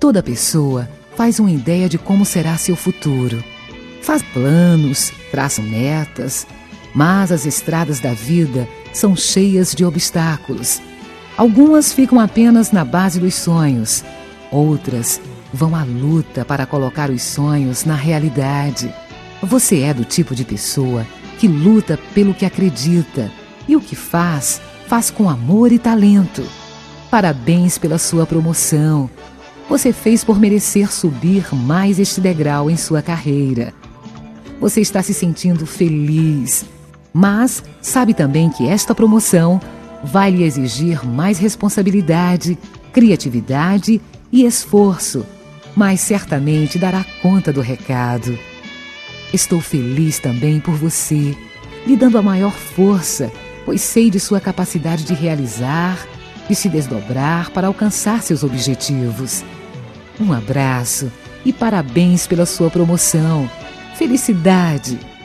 Toda pessoa faz uma ideia de como será seu futuro. Faz planos, traça metas, mas as estradas da vida são cheias de obstáculos. Algumas ficam apenas na base dos sonhos, outras vão à luta para colocar os sonhos na realidade. Você é do tipo de pessoa que luta pelo que acredita e o que faz, faz com amor e talento. Parabéns pela sua promoção. Você fez por merecer subir mais este degrau em sua carreira. Você está se sentindo feliz, mas sabe também que esta promoção vai lhe exigir mais responsabilidade, criatividade e esforço, mas certamente dará conta do recado. Estou feliz também por você, lhe dando a maior força, pois sei de sua capacidade de realizar, de se desdobrar para alcançar seus objetivos. Um abraço e parabéns pela sua promoção. Felicidade!